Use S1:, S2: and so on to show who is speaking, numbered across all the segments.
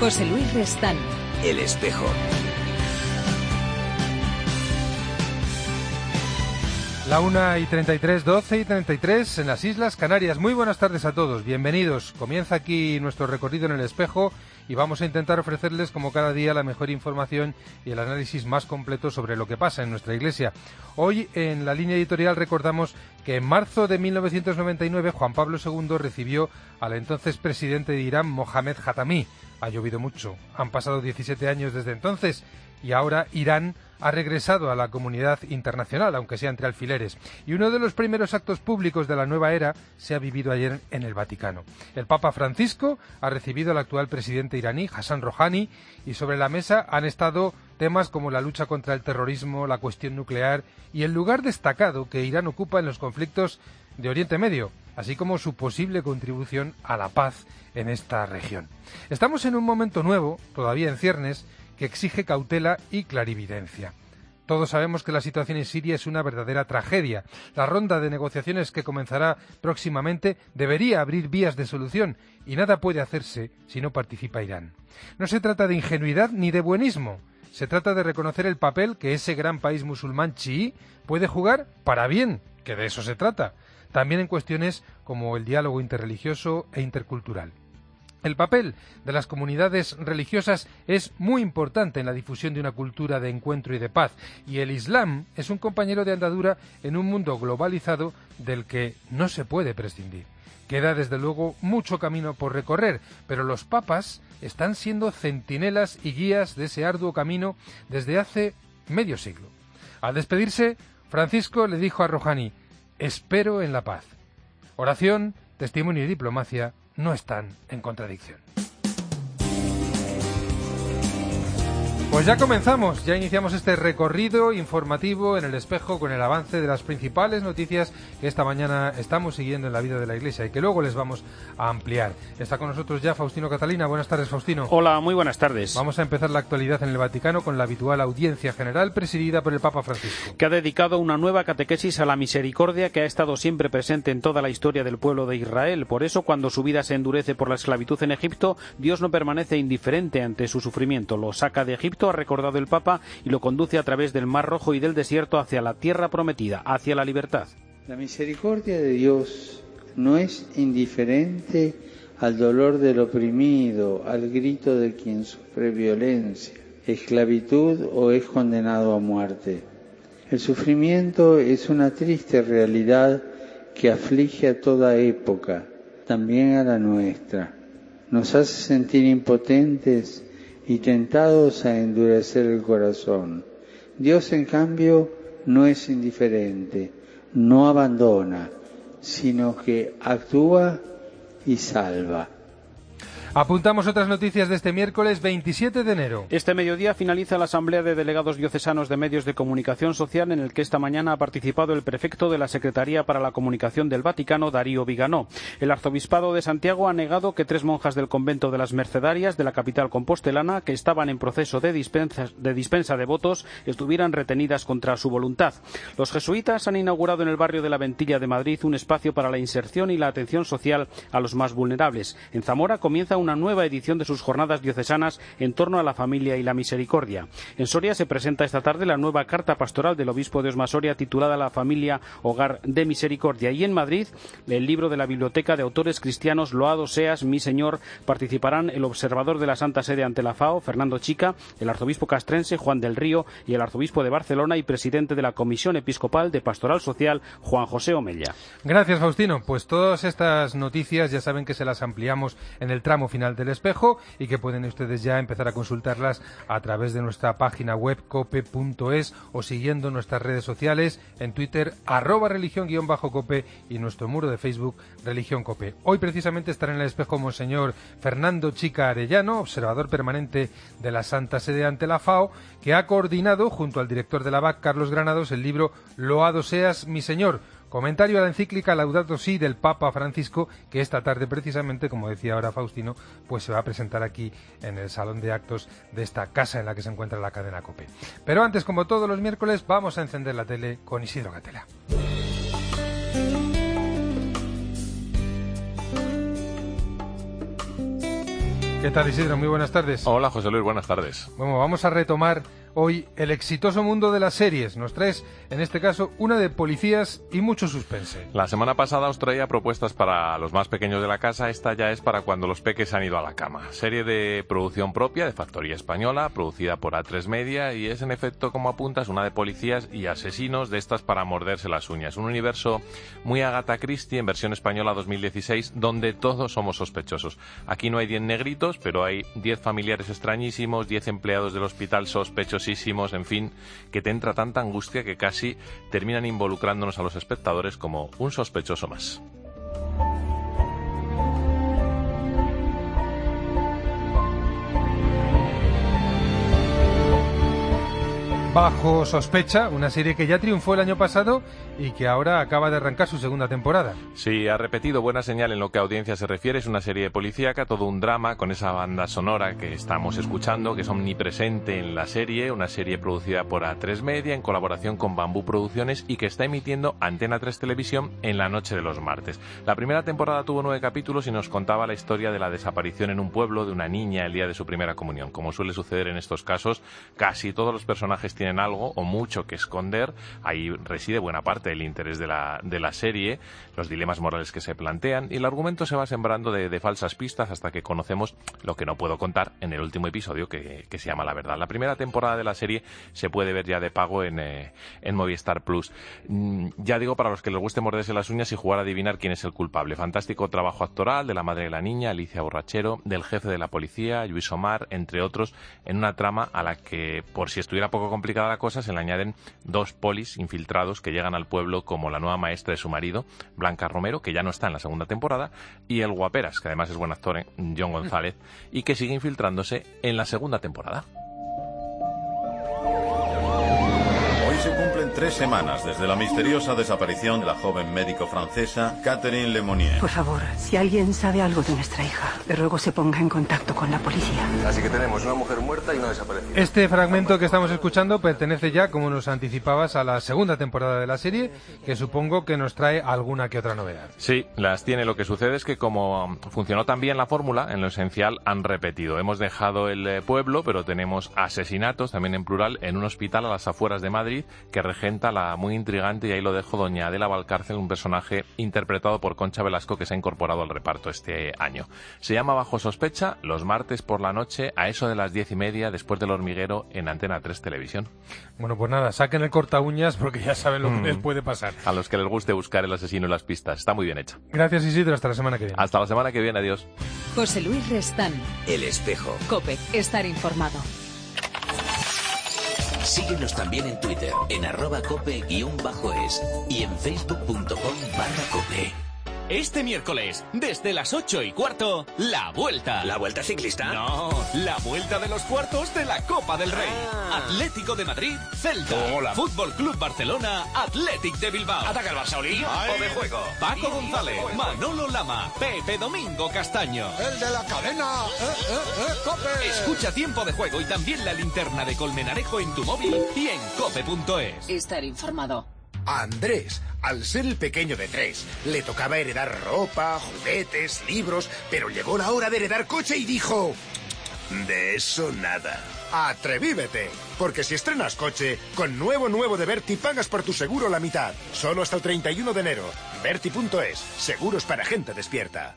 S1: José Luis Restán.
S2: El Espejo.
S3: La 1:33, 12:33 en las Islas Canarias. Muy buenas tardes a todos, bienvenidos. Comienza aquí nuestro recorrido en El Espejo y vamos a intentar ofrecerles como cada día la mejor información y el análisis más completo sobre lo que pasa en nuestra Iglesia. Hoy en la línea editorial recordamos que en marzo de 1999 Juan Pablo II recibió al entonces presidente de Irán, Mohammad Khatami. Ha llovido mucho, han pasado 17 años desde entonces y ahora Irán ha regresado a la comunidad internacional, aunque sea entre alfileres. Y uno de los primeros actos públicos de la nueva era se ha vivido ayer en el Vaticano. El Papa Francisco ha recibido al actual presidente iraní, Hassan Rouhani, y sobre la mesa han estado temas como la lucha contra el terrorismo, la cuestión nuclear y el lugar destacado que Irán ocupa en los conflictos de Oriente Medio, así como su posible contribución a la paz en esta región. Estamos en un momento nuevo, todavía en ciernes, que exige cautela y clarividencia. Todos sabemos que la situación en Siria es una verdadera tragedia. La ronda de negociaciones que comenzará próximamente debería abrir vías de solución y nada puede hacerse si no participa Irán. No se trata de ingenuidad ni de buenismo. Se trata de reconocer el papel que ese gran país musulmán chií puede jugar para bien, que de eso se trata. También en cuestiones como el diálogo interreligioso e intercultural. El papel de las comunidades religiosas es muy importante en la difusión de una cultura de encuentro y de paz, y el Islam es un compañero de andadura en un mundo globalizado del que no se puede prescindir. Queda desde luego mucho camino por recorrer, pero los papas están siendo centinelas y guías de ese arduo camino desde hace medio siglo. Al despedirse, Francisco le dijo a Rouhani: «Espero en la paz». Oración, testimonio y diplomacia no están en contradicción. Pues ya comenzamos, ya iniciamos este recorrido informativo en El Espejo con el avance de las principales noticias que esta mañana estamos siguiendo en la vida de la Iglesia y que luego les vamos a ampliar. Está con nosotros ya Faustino Catalina. Buenas tardes, Faustino.
S4: Hola, muy buenas tardes.
S3: Vamos a empezar la actualidad en el Vaticano con la habitual audiencia general presidida por el Papa Francisco,
S4: que ha dedicado una nueva catequesis a la misericordia que ha estado siempre presente en toda la historia del pueblo de Israel. Por eso, cuando su vida se endurece por la esclavitud en Egipto, Dios no permanece indiferente ante su sufrimiento. Lo saca de Egipto, ha recordado el Papa, y lo conduce a través del Mar Rojo y del desierto hacia la tierra prometida, hacia la libertad.
S5: La misericordia de Dios no es indiferente al dolor del oprimido, al grito de quien sufre violencia, esclavitud o es condenado a muerte. El sufrimiento es una triste realidad que aflige a toda época, también a la nuestra. Nos hace sentir impotentes y tentados a endurecer el corazón. Dios, en cambio, no es indiferente, no abandona, sino que actúa y salva.
S3: Apuntamos otras noticias de este miércoles 27 de enero.
S4: Este mediodía finaliza la Asamblea de Delegados Diocesanos de Medios de Comunicación Social, en el que esta mañana ha participado el prefecto de la Secretaría para la Comunicación del Vaticano, Darío Viganó. El Arzobispado de Santiago ha negado que 3 monjas del convento de las Mercedarias de la capital compostelana, que estaban en proceso de dispensa de votos, estuvieran retenidas contra su voluntad. Los jesuitas han inaugurado en el barrio de la Ventilla de Madrid un espacio para la inserción y la atención social a los más vulnerables. En Zamora comienza una nueva edición de sus jornadas diocesanas en torno a la familia y la misericordia. En Soria se presenta esta tarde la nueva carta pastoral del obispo de Osma Soria titulada La familia, hogar de misericordia. Y en Madrid, el libro de la biblioteca de autores cristianos Loado seas mi Señor. Participarán el observador de la Santa Sede ante la FAO, Fernando Chica, el arzobispo castrense, Juan del Río, y el arzobispo de Barcelona y presidente de la Comisión Episcopal de Pastoral Social, Juan José Omella.
S3: Gracias, Faustino. Pues todas estas noticias ya saben que se las ampliamos en el tramo final del Espejo y que pueden ustedes ya empezar a consultarlas a través de nuestra página web cope.es o siguiendo nuestras redes sociales en Twitter @religión_cope y nuestro muro de Facebook Religión Cope. Hoy precisamente estará en el Espejo Monseñor Fernando Chica Arellano, observador permanente de la Santa Sede ante la FAO, que ha coordinado junto al director de la BAC, Carlos Granados, el libro Loado seas mi Señor, comentario a la encíclica Laudato Si del Papa Francisco, que esta tarde precisamente, como decía ahora Faustino, pues se va a presentar aquí en el salón de actos de esta casa en la que se encuentra la cadena COPE. Pero antes, como todos los miércoles, vamos a encender la tele con Isidro Gatela. ¿Qué tal, Isidro? Muy buenas tardes.
S1: Hola, José Luis, buenas tardes.
S3: Bueno, vamos a retomar hoy el exitoso mundo de las series. Nos traes, en este caso, una de policías y mucho suspense.
S1: La semana pasada os traía propuestas para los más pequeños de la casa. Esta ya es para cuando los peques han ido a la cama. Serie de producción propia, de factoría española, producida por A3 Media, y es, en efecto, como apuntas, una de policías y asesinos, de estas para morderse las uñas. Un universo muy Agatha Christie, en versión española 2016, donde todos somos sospechosos. Aquí no hay 10 negritos, pero hay 10 familiares extrañísimos, 10 empleados del hospital sospechosísimos, en fin, que te entra tanta angustia que casi terminan involucrándonos a los espectadores como un sospechoso más.
S3: Bajo sospecha, una serie que ya triunfó el año pasado y que ahora acaba de arrancar su segunda temporada.
S1: Sí, ha repetido, buena señal en lo que a audiencia se refiere. Es una serie policíaca, todo un drama, con esa banda sonora que estamos escuchando, que es omnipresente en la serie, una serie producida por A3 Media en colaboración con Bambú Producciones y que está emitiendo Antena 3 Televisión en la noche de los martes. La primera temporada tuvo 9 capítulos y nos contaba la historia de la desaparición en un pueblo de una niña el día de su primera comunión. Como suele suceder en estos casos, casi todos los personajes tienen algo o mucho que esconder. Ahí reside buena parte del interés de la serie, los dilemas morales que se plantean, y el argumento se va sembrando de falsas pistas hasta que conocemos lo que no puedo contar en el último episodio, que se llama La Verdad. La primera temporada de la serie se puede ver ya de pago en Movistar Plus. Ya digo, para los que les guste morderse las uñas y jugar a adivinar quién es el culpable. Fantástico trabajo actoral de la madre de la niña, Alicia Borrachero, del jefe de la policía, Luis Omar, entre otros, en una trama a la que, por si estuviera poco complicada la cosa, se le añaden 2 polis infiltrados que llegan al pueblo como la nueva maestra de su marido, Blanca Romero, que ya no está en la segunda temporada, y el guaperas, que además es buen actor, John González, y que sigue infiltrándose en la segunda temporada.
S2: Hoy se cumplen 3 semanas desde la misteriosa desaparición de la joven médico francesa Catherine Lemonnier.
S6: Por favor, si alguien sabe algo de nuestra hija, le ruego se ponga en contacto con la policía.
S7: Así que tenemos una mujer muerta y una desaparecida.
S3: Este fragmento que estamos escuchando pertenece ya, como nos anticipabas, a la segunda temporada de la serie, que supongo que nos trae alguna que otra novedad.
S1: Sí, las tiene. Lo que sucede es que como funcionó tan bien la fórmula, en lo esencial han repetido. Hemos dejado el pueblo, pero tenemos asesinatos, también en plural, en un hospital a las afueras de Madrid, que regenta la muy intrigante, y ahí lo dejo, doña Adela Valcárcel, un personaje interpretado por Concha Velasco, que se ha incorporado al reparto este año. Se llama Bajo Sospecha, los martes por la noche, a eso de las 10:30, después del Hormiguero, en Antena 3 Televisión.
S3: Bueno, pues nada, saquen el corta uñas porque ya saben lo que les puede pasar.
S1: A los que les guste buscar el asesino y las pistas. Está muy bien hecha.
S3: Gracias, Isidro. Hasta la semana que viene.
S1: Hasta la semana que viene. Adiós.
S8: José Luis Restán.
S9: El Espejo.
S8: COPE. Estar informado.
S9: Síguenos también en Twitter, en @cope_es y en facebook.com/cope.
S10: Este miércoles, desde las 8:15, la vuelta.
S9: ¿La vuelta ciclista?
S10: No, la vuelta de los cuartos de la Copa del Rey. Atlético de Madrid, Celta.
S9: Hola.
S10: Fútbol Club Barcelona, Athletic de Bilbao.
S9: ¿Ataca el Barça, Oli? ¿O me juego?
S10: Paco González, Manolo Lama, Pepe Domingo Castaño.
S11: El de la cadena, COPE.
S10: Escucha Tiempo de Juego y también la linterna de Colmenarejo en tu móvil y en cope.es.
S8: Estar informado.
S11: A Andrés, al ser el pequeño de 3, le tocaba heredar ropa, juguetes, libros, pero llegó la hora de heredar coche y dijo: de eso nada. Atrevívete, porque si estrenas coche, con nuevo de Berti pagas por tu seguro la mitad. Solo hasta el 31 de enero. Berti.es, seguros para gente despierta.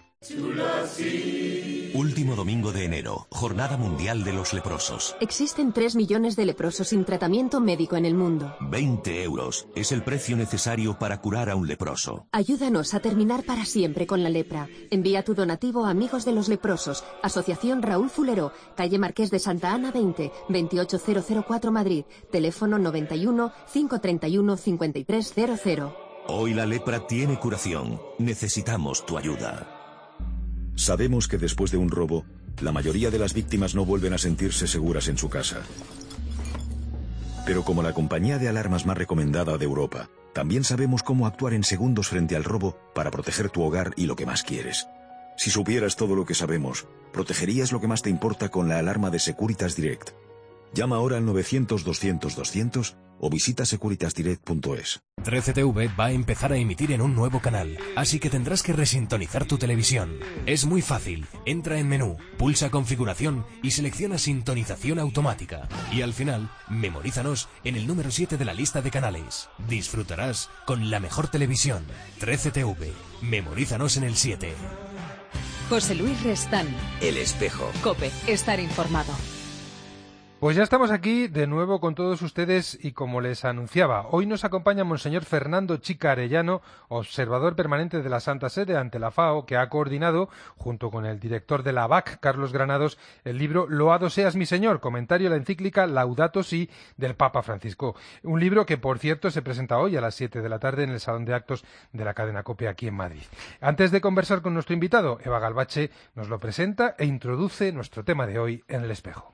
S12: Último domingo de enero, Jornada Mundial de los Leprosos.
S13: Existen 3 millones de leprosos sin tratamiento médico en el mundo.
S12: 20 euros es el precio necesario para curar a un leproso.
S13: Ayúdanos a terminar para siempre con la lepra. Envía tu donativo a Amigos de los Leprosos, Asociación Raúl Fuleró, calle Marqués de Santa Ana 20, 28004 Madrid, teléfono 91 531 5300.
S12: Hoy la lepra tiene curación. Necesitamos tu ayuda.
S14: Sabemos que después de un robo, la mayoría de las víctimas no vuelven a sentirse seguras en su casa. Pero como la compañía de alarmas más recomendada de Europa, también sabemos cómo actuar en segundos frente al robo para proteger tu hogar y lo que más quieres. Si supieras todo lo que sabemos, protegerías lo que más te importa con la alarma de Securitas Direct. Llama ahora al 900-200-200 o visita securitasdirect.es.
S15: 13TV va a empezar a emitir en un nuevo canal, así que tendrás que resintonizar tu televisión. Es muy fácil. Entra en menú, pulsa configuración y selecciona sintonización automática. Y al final, memorízanos en el número 7 de la lista de canales. Disfrutarás con la mejor televisión. 13TV. Memorízanos en el 7.
S8: José Luis Restán.
S9: El Espejo.
S8: COPE. Estar informado.
S3: Pues ya estamos aquí de nuevo con todos ustedes y como les anunciaba, hoy nos acompaña Monseñor Fernando Chica Arellano, observador permanente de la Santa Sede ante la FAO, que ha coordinado, junto con el director de la BAC, Carlos Granados, el libro Loado seas mi Señor, comentario a la encíclica Laudato Si del Papa Francisco. Un libro que, por cierto, se presenta hoy a las 7 de la tarde en el Salón de Actos de la cadena COPE aquí en Madrid. Antes de conversar con nuestro invitado, Eva Galbache nos lo presenta e introduce nuestro tema de hoy en el espejo.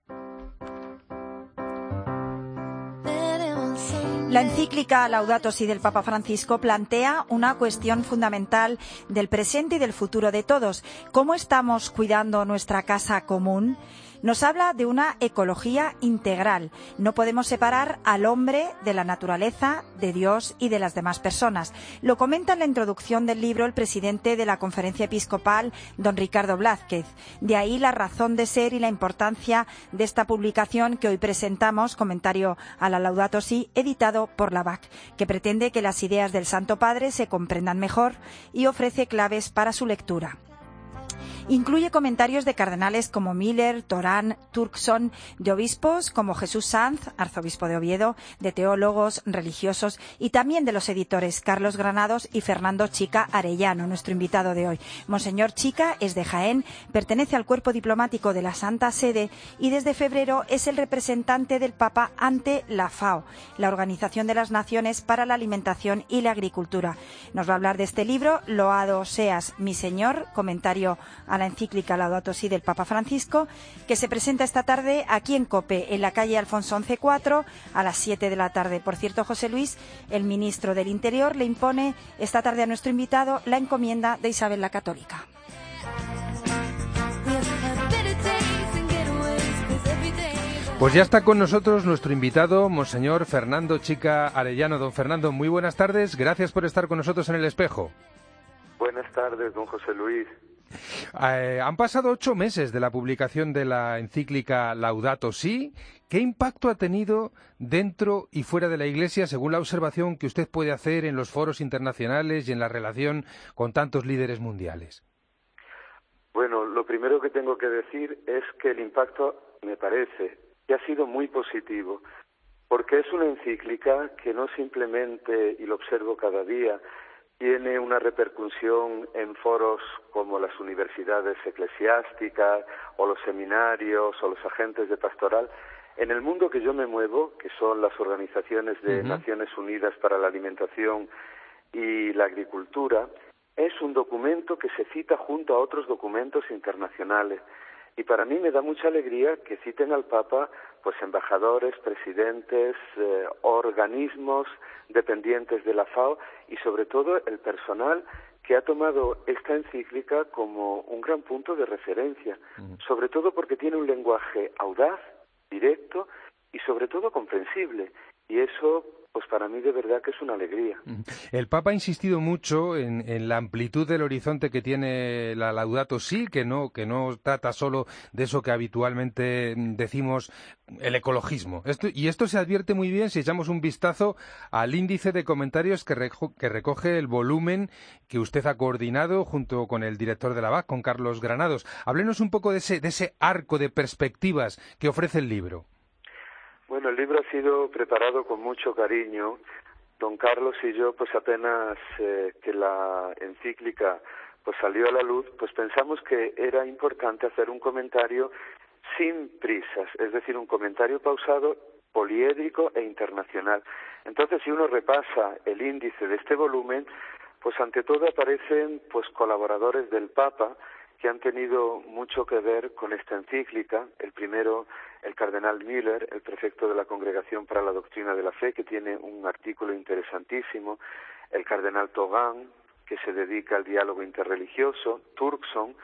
S16: La encíclica Laudato Si del Papa Francisco plantea una cuestión fundamental del presente y del futuro de todos. ¿Cómo estamos cuidando nuestra casa común? Nos habla de una ecología integral. No podemos separar al hombre de la naturaleza, de Dios y de las demás personas. Lo comenta en la introducción del libro el presidente de la Conferencia Episcopal, don Ricardo Blázquez. De ahí la razón de ser y la importancia de esta publicación que hoy presentamos, comentario a la Laudato Si, editado por la BAC, que pretende que las ideas del Santo Padre se comprendan mejor y ofrece claves para su lectura. Incluye comentarios de cardenales como Miller, Torán, Turkson, de obispos como Jesús Sanz, arzobispo de Oviedo, de teólogos, religiosos y también de los editores Carlos Granados y Fernando Chica Arellano, nuestro invitado de hoy. Monseñor Chica es de Jaén, pertenece al cuerpo diplomático de la Santa Sede y desde febrero es el representante del Papa ante la FAO, la Organización de las Naciones para la Alimentación y la Agricultura. Nos va a hablar de este libro, Loado seas mi Señor, comentario a la encíclica Laudato Si del Papa Francisco, que se presenta esta tarde aquí en COPE, en la calle Alfonso XI 4, a las 7 de la tarde. Por cierto, José Luis, el ministro del Interior, le impone esta tarde a nuestro invitado la encomienda de Isabel la Católica.
S3: Pues ya está con nosotros nuestro invitado, Monseñor Fernando Chica Arellano. Don Fernando, muy buenas tardes, gracias por estar con nosotros en El Espejo.
S17: Buenas tardes, don José Luis.
S3: Han pasado 8 meses de la publicación de la encíclica Laudato Si. ¿Qué impacto ha tenido dentro y fuera de la Iglesia, según la observación que usted puede hacer en los foros internacionales y en la relación con tantos líderes mundiales?
S17: Bueno, lo primero que tengo que decir es que el impacto, me parece, que ha sido muy positivo, porque es una encíclica que no simplemente, y lo observo cada día, tiene una repercusión en foros como las universidades eclesiásticas o los seminarios o los agentes de pastoral. En el mundo que yo me muevo, que son las organizaciones de Naciones Unidas para la Alimentación y la Agricultura, es un documento que se cita junto a otros documentos internacionales. Y para mí me da mucha alegría que citen al Papa pues embajadores, presidentes, organismos dependientes de la FAO y sobre todo el personal que ha tomado esta encíclica como un gran punto de referencia, sobre todo porque tiene un lenguaje audaz, directo y sobre todo comprensible. Y eso, pues para mí de verdad que es una alegría.
S3: El Papa ha insistido mucho en la amplitud del horizonte que tiene la Laudato Si, que no trata solo de eso que habitualmente decimos, el ecologismo. Esto se advierte muy bien si echamos un vistazo al índice de comentarios que recoge el volumen que usted ha coordinado junto con el director de la BAC, con Carlos Granados. Háblenos un poco de ese arco de perspectivas que ofrece el libro.
S17: Bueno, el libro ha sido preparado con mucho cariño. Don Carlos y yo, pues apenas que la encíclica pues salió a la luz, pues pensamos que era importante hacer un comentario sin prisas, es decir, un comentario pausado, poliédrico e internacional. Entonces, si uno repasa el índice de este volumen, pues ante todo aparecen pues colaboradores del Papa que han tenido mucho que ver con esta encíclica. El primero, el cardenal Miller, el prefecto de la Congregación para la Doctrina de la Fe, que tiene un artículo interesantísimo. El cardenal Togán, que se dedica al diálogo interreligioso. Turkson,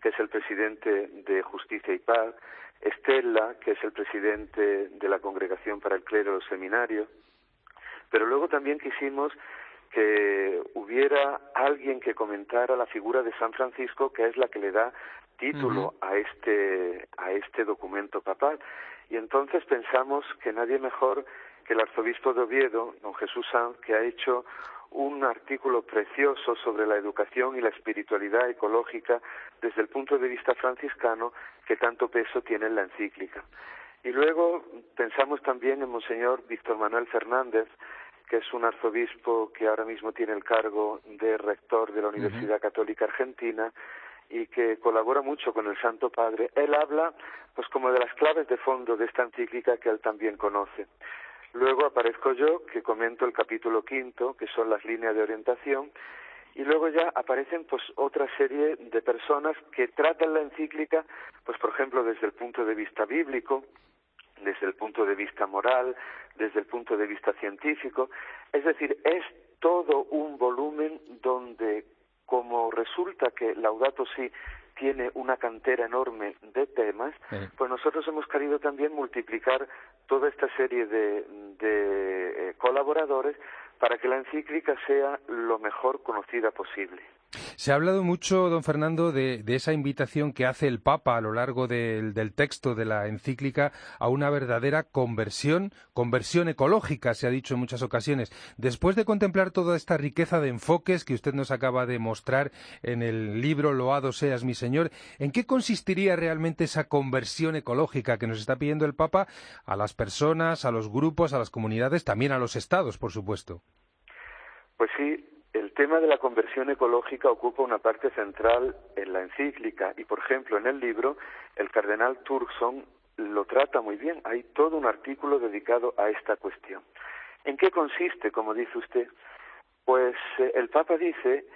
S17: que es el presidente de Justicia y Paz, Estela, que es el presidente de la Congregación para el Clero de los Seminarios, pero luego también quisimos que hubiera alguien que comentara la figura de San Francisco, que es la que le da título a este documento papal. Y entonces pensamos que nadie mejor que el arzobispo de Oviedo, don Jesús Sanz, que ha hecho un artículo precioso sobre la educación y la espiritualidad ecológica desde el punto de vista franciscano, que tanto peso tiene en la encíclica. Y luego pensamos también en Monseñor Víctor Manuel Fernández, que es un arzobispo que ahora mismo tiene el cargo de rector de la Universidad Católica Argentina y que colabora mucho con el Santo Padre. Él habla pues como de las claves de fondo de esta encíclica que él también conoce. Luego aparezco yo, que comento el capítulo 5, que son las líneas de orientación, y luego ya aparecen pues otra serie de personas que tratan la encíclica, pues por ejemplo desde el punto de vista bíblico, desde el punto de vista moral, desde el punto de vista científico. Es decir, es todo un volumen donde, como resulta que Laudato Si tiene una cantera enorme de temas, pues nosotros hemos querido también multiplicar toda esta serie de colaboradores para que la encíclica sea lo mejor conocida posible.
S3: Se ha hablado mucho, don Fernando, de esa invitación que hace el Papa a lo largo del texto de la encíclica a una verdadera conversión ecológica, se ha dicho en muchas ocasiones. Después de contemplar toda esta riqueza de enfoques que usted nos acaba de mostrar en el libro Loado seas mi Señor, ¿en qué consistiría realmente esa conversión ecológica que nos está pidiendo el Papa a las personas, a los grupos, a las comunidades, también a los estados, por supuesto?
S17: Pues sí. El tema de la conversión ecológica ocupa una parte central en la encíclica y, por ejemplo, en el libro, el cardenal Turkson lo trata muy bien. Hay todo un artículo dedicado a esta cuestión. ¿En qué consiste, como dice usted? Pues el Papa dice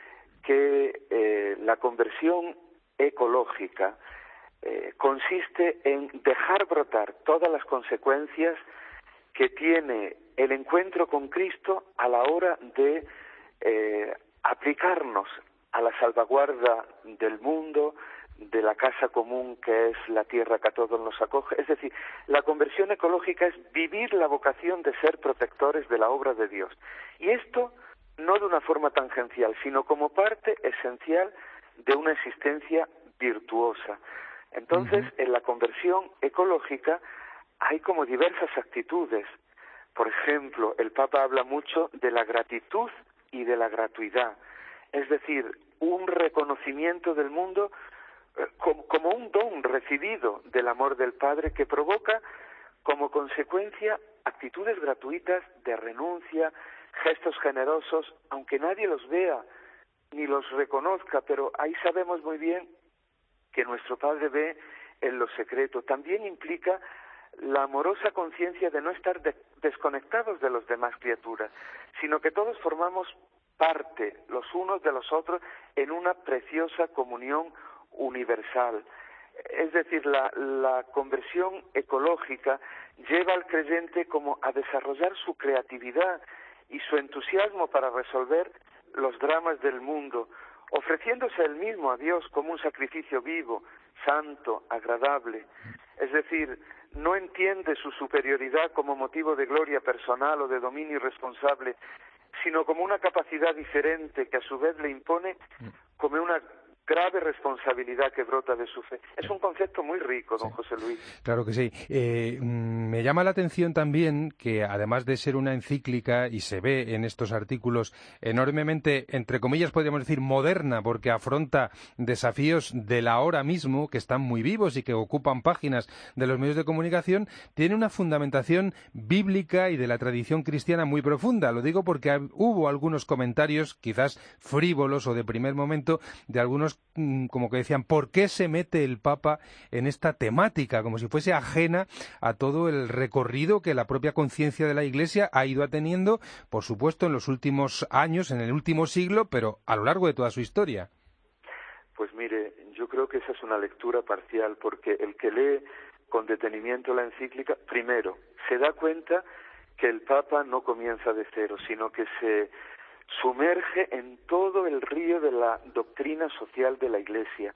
S17: que la conversión ecológica consiste en dejar brotar todas las consecuencias que tiene el encuentro con Cristo a la hora de aplicarnos a la salvaguarda del mundo, de la casa común que es la tierra que a todos nos acoge. Es decir, la conversión ecológica es vivir la vocación de ser protectores de la obra de Dios. Y esto no de una forma tangencial, sino como parte esencial de una existencia virtuosa. Entonces, en la conversión ecológica hay como diversas actitudes. Por ejemplo, el Papa habla mucho de la gratitud y de la gratuidad, es decir, un reconocimiento del mundo como un don recibido del amor del Padre que provoca como consecuencia actitudes gratuitas de renuncia, gestos generosos, aunque nadie los vea ni los reconozca, pero ahí sabemos muy bien que nuestro Padre ve en lo secreto. También implica la amorosa conciencia de no estar desconectados de las demás criaturas, sino que todos formamos parte los unos de los otros en una preciosa comunión universal. Es decir, la conversión ecológica lleva al creyente como a desarrollar su creatividad y su entusiasmo para resolver los dramas del mundo, ofreciéndose él mismo a Dios como un sacrificio vivo, santo, agradable. Es decir, no entiende su superioridad como motivo de gloria personal o de dominio irresponsable, sino como una capacidad diferente que a su vez le impone como una grave responsabilidad que brota de su fe. Es un concepto muy rico, don José Luis.
S3: Claro que sí. Me llama la atención también que, además de ser una encíclica, y se ve en estos artículos enormemente, entre comillas, podríamos decir, moderna, porque afronta desafíos de la hora mismo, que están muy vivos y que ocupan páginas de los medios de comunicación, tiene una fundamentación bíblica y de la tradición cristiana muy profunda. Lo digo porque hubo algunos comentarios, quizás frívolos o de primer momento, de algunos como que decían, ¿por qué se mete el Papa en esta temática? Como si fuese ajena a todo el recorrido que la propia conciencia de la Iglesia ha ido teniendo, por supuesto, en los últimos años, en el último siglo, pero a lo largo de toda su historia.
S17: Pues mire, yo creo que esa es una lectura parcial, porque el que lee con detenimiento la encíclica, primero, se da cuenta que el Papa no comienza de cero, sino que se sumerge en todo el río de la doctrina social de la Iglesia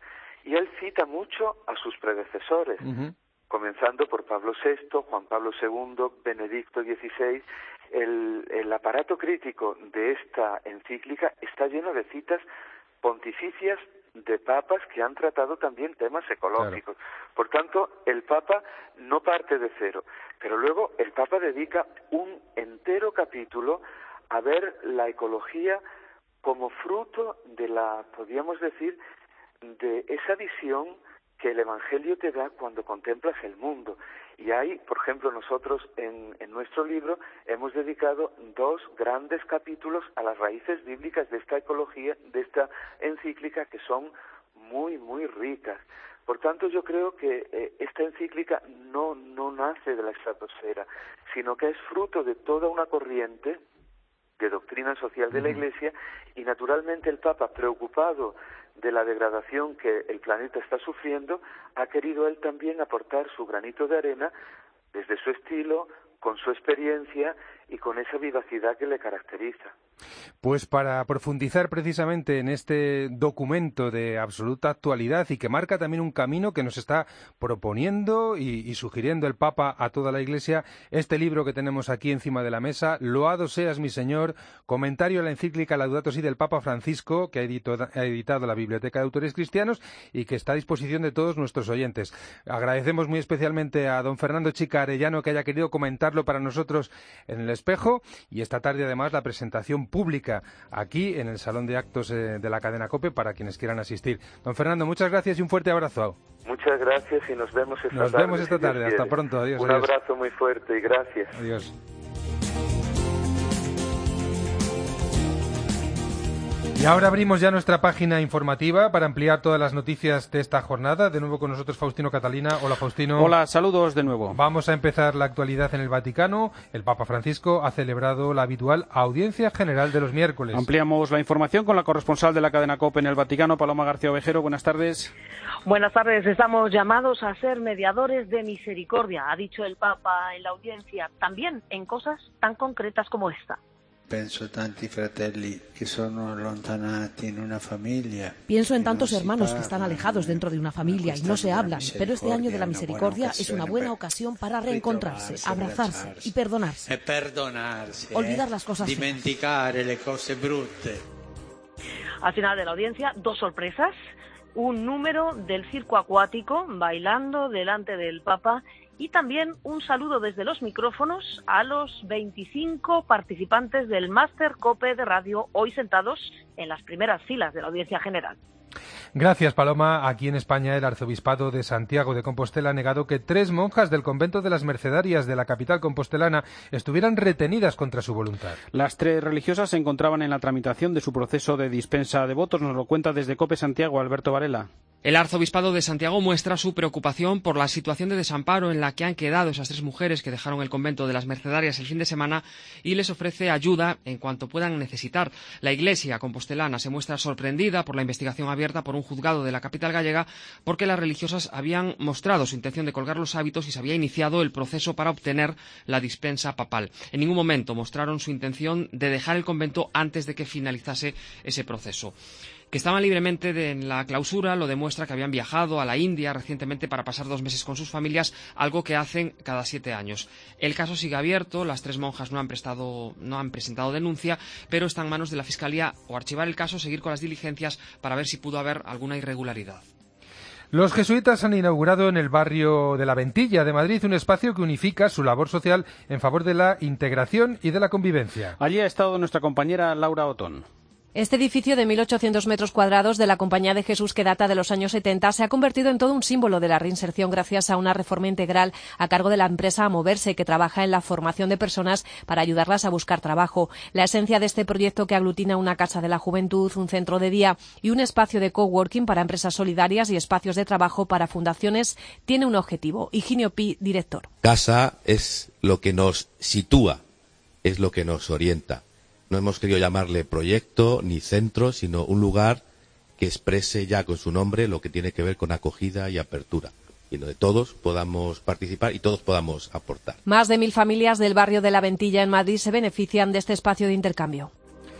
S17: Y él cita mucho a sus predecesores, comenzando por Pablo VI, Juan Pablo II, Benedicto XVI. El aparato crítico de esta encíclica está lleno de citas pontificias de papas que han tratado también temas ecológicos. Claro. Por tanto, el Papa no parte de cero, pero luego el Papa dedica un entero capítulo a ver la ecología como fruto de podríamos decir, de esa visión que el Evangelio te da cuando contemplas el mundo. Y ahí, por ejemplo, nosotros en nuestro libro hemos dedicado 2 grandes capítulos a las raíces bíblicas de esta ecología, de esta encíclica, que son muy, muy ricas. Por tanto, yo creo que esta encíclica no nace de la estratosfera, sino que es fruto de toda una corriente de doctrina social de la Iglesia, y naturalmente el Papa, preocupado de la degradación que el planeta está sufriendo, ha querido él también aportar su granito de arena desde su estilo, con su experiencia y con esa vivacidad que le caracteriza.
S3: Pues para profundizar precisamente en este documento de absoluta actualidad y que marca también un camino que nos está proponiendo y sugiriendo el Papa a toda la Iglesia, este libro que tenemos aquí encima de la mesa, Loado seas mi Señor, comentario a la encíclica Laudato Si del Papa Francisco, que ha editado la Biblioteca de Autores Cristianos y que está a disposición de todos nuestros oyentes. Agradecemos muy especialmente a don Fernando Chica Arellano que haya querido comentarlo para nosotros en El Espejo, y esta tarde además la presentación pública aquí en el Salón de Actos de la cadena COPE para quienes quieran asistir. Don Fernando, muchas gracias y un fuerte abrazo.
S17: Muchas gracias y nos vemos esta tarde.
S3: Nos vemos esta tarde. Hasta pronto. Adiós.
S17: Un abrazo muy fuerte y gracias.
S3: Adiós. Y ahora abrimos ya nuestra página informativa para ampliar todas las noticias de esta jornada. De nuevo con nosotros Faustino Catalina. Hola, Faustino.
S4: Hola, saludos de nuevo.
S3: Vamos a empezar la actualidad en el Vaticano. El Papa Francisco ha celebrado la habitual audiencia general de los miércoles.
S4: Ampliamos la información con la corresponsal de la cadena COPE en el Vaticano, Paloma García Ovejero. Buenas tardes.
S18: Buenas tardes. Estamos llamados a ser mediadores de misericordia, ha dicho el Papa en la audiencia, también en cosas tan concretas como esta.
S5: Pienso
S19: en tantos hermanos que están alejados dentro de una familia y no se hablan, pero este año de la misericordia es una buena ocasión para reencontrarse, abrazarse y perdonarse. Olvidar las cosas feas.
S18: Al final de la audiencia, 2 sorpresas. Un número del circo acuático bailando delante del Papa y también un saludo desde los micrófonos a los 25 participantes del Máster COPE de radio, hoy sentados en las primeras filas de la audiencia general.
S3: Gracias, Paloma. Aquí en España, el Arzobispado de Santiago de Compostela ha negado que 3 monjas del convento de las Mercedarias de la capital compostelana estuvieran retenidas contra su voluntad.
S4: Las 3 religiosas se encontraban en la tramitación de su proceso de dispensa de votos. Nos lo cuenta desde COPE Santiago, Alberto Varela.
S20: El Arzobispado de Santiago muestra su preocupación por la situación de desamparo en la que han quedado esas 3 mujeres que dejaron el convento de las Mercedarias el fin de semana y les ofrece ayuda en cuanto puedan necesitar. La Iglesia compostelana se muestra sorprendida por la investigación abierta por un juzgado de la capital gallega porque las religiosas habían mostrado su intención de colgar los hábitos y se había iniciado el proceso para obtener la dispensa papal. En ningún momento mostraron su intención de dejar el convento antes de que finalizase ese proceso. Que estaban libremente en la clausura lo demuestra que habían viajado a la India recientemente para pasar 2 meses con sus familias, algo que hacen cada 7 años. El caso sigue abierto, las 3 monjas no han presentado denuncia, pero está en manos de la Fiscalía o archivar el caso, seguir con las diligencias para ver si pudo haber alguna irregularidad.
S3: Los jesuitas han inaugurado en el barrio de La Ventilla de Madrid un espacio que unifica su labor social en favor de la integración y de la convivencia.
S4: Allí ha estado nuestra compañera Laura Otón.
S21: Este edificio de 1.800 metros cuadrados de la Compañía de Jesús, que data de los años 70, se ha convertido en todo un símbolo de la reinserción gracias a una reforma integral a cargo de la empresa Moverse, que trabaja en la formación de personas para ayudarlas a buscar trabajo. La esencia de este proyecto, que aglutina una casa de la juventud, un centro de día y un espacio de coworking para empresas solidarias y espacios de trabajo para fundaciones, tiene un objetivo. Higinio Pi, director.
S22: Casa es lo que nos sitúa, es lo que nos orienta. No hemos querido llamarle proyecto ni centro, sino un lugar que exprese ya con su nombre lo que tiene que ver con acogida y apertura, y donde todos podamos participar y todos podamos aportar.
S21: Más de 1.000 familias del barrio de La Ventilla en Madrid se benefician de este espacio de intercambio.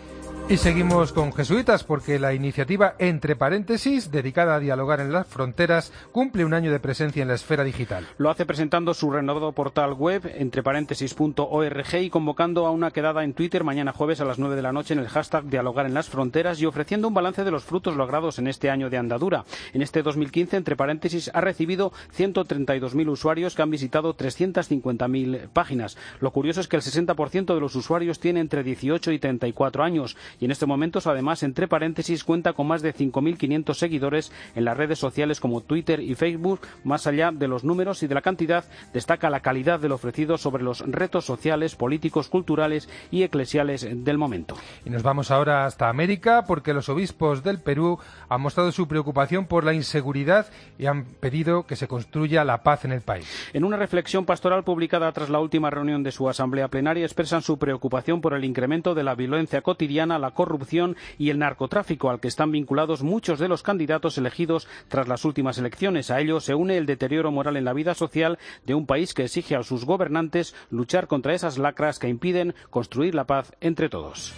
S3: Y seguimos con jesuitas porque la iniciativa Entre Paréntesis, dedicada a dialogar en las fronteras, cumple un año de presencia en la esfera digital.
S4: Lo hace presentando su renovado portal web, entreparéntesis.org, y convocando a una quedada en Twitter mañana jueves a las 9 de la noche en el hashtag Dialogar en las Fronteras y ofreciendo un balance de los frutos logrados en este año de andadura. En este 2015, Entre Paréntesis ha recibido 132.000 usuarios que han visitado 350.000 páginas. Lo curioso es que el 60% de los usuarios tiene entre 18 y 34 años. Y en este momento, además, Entre Paréntesis cuenta con más de 5.500 seguidores en las redes sociales como Twitter y Facebook. Más allá de los números y de la cantidad, destaca la calidad de lo ofrecido sobre los retos sociales, políticos, culturales y eclesiales del momento.
S3: Y nos vamos ahora hasta América porque los obispos del Perú han mostrado su preocupación por la inseguridad y han pedido que se construya la paz en el país.
S4: En una reflexión pastoral publicada tras la última reunión de su asamblea plenaria, expresan su preocupación por el incremento de la violencia cotidiana, la corrupción y el narcotráfico, al que están vinculados muchos de los candidatos elegidos tras las últimas elecciones. A ello se une el deterioro moral en la vida social de un país que exige a sus gobernantes luchar contra esas lacras que impiden construir la paz entre todos.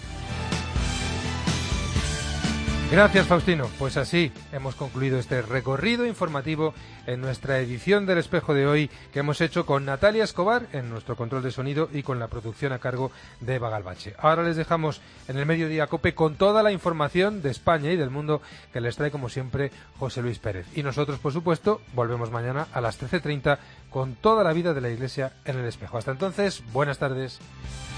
S3: Gracias, Faustino. Pues así hemos concluido este recorrido informativo en nuestra edición del Espejo de hoy, que hemos hecho con Natalia Escobar en nuestro control de sonido y con la producción a cargo de Eva Galvache. Ahora les dejamos en el Mediodía COPE con toda la información de España y del mundo que les trae, como siempre, José Luis Pérez. Y nosotros, por supuesto, volvemos mañana a las 13:30 con toda la vida de la Iglesia en el Espejo. Hasta entonces, buenas tardes.